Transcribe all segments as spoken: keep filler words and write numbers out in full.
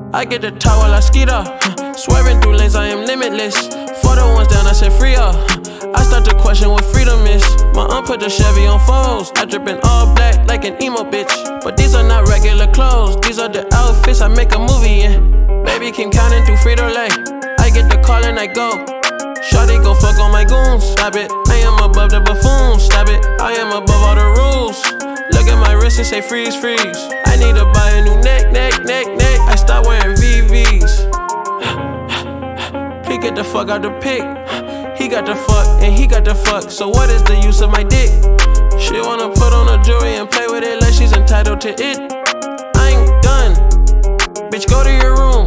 I get the top while I skeet up. Swerving through lanes, I am limitless. For the ones down, I said free up. I start to question what freedom is. My aunt put the Chevy on foes. I drippin' all black like an emo bitch. But these are not regular clothes. These are the outfits I make a movie in. Baby keep counting through Frito-Lay. I get the call and I go. Shawty go fuck on my goons. Stop it, I am above the buffoons. Stop it, I am above all the rules. Look at my wrist and say freeze, freeze. I need to buy a new neck, neck, neck, neck. I start wearing V Vs. He get the fuck out the pic. He got the fuck and he got the fuck. So what is the use of my dick? She wanna put on a jewelry and play with it like she's entitled to it. I ain't done. Bitch, go to your room.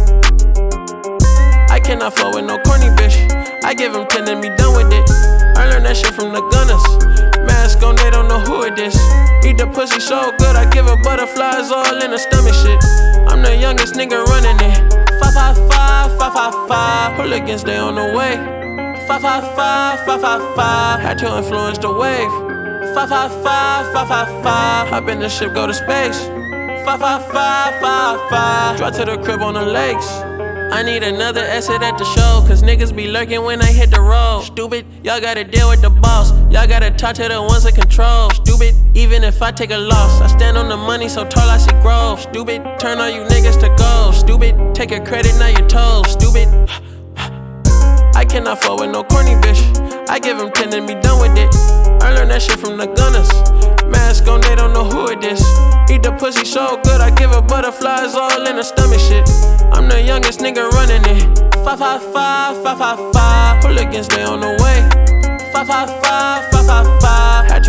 I cannot fuck with no corny bitch. I give him ten and be done with it. I learned that shit from the gunners. Mask on, they don't know who it is. Eat the pussy so good, I give her butterflies all in the stomach shit. I'm the youngest nigga running it. Five, five, five, five, five, five. Hooligans, they on the way. Five, five, five, five, five, five. Had to influence the wave. Five, five, five, five, five, five. Hop in the ship, go to space. Five, five, five, five, five. Drive to the crib on the lakes. I need another exit at the show, cause niggas be lurking when I hit the road. Stupid, y'all gotta deal with the boss. Y'all gotta talk to the ones in control. Stupid, even if I take a loss, I stand on the money so tall I see grow. Stupid, turn all you niggas to gold. Stupid, take a credit, now you're told. Stupid, I cannot fuck with no corny bitch. I give him ten and be done with it. I learned that shit from the gunners. Mask on, they don't know who it is. Eat the pussy so good, I give her butterflies all in the stomach shit. I'm the youngest nigga running it. Five, five, five, five, five, five. Hooligans, they on the way. Five, five, five, five, five, five.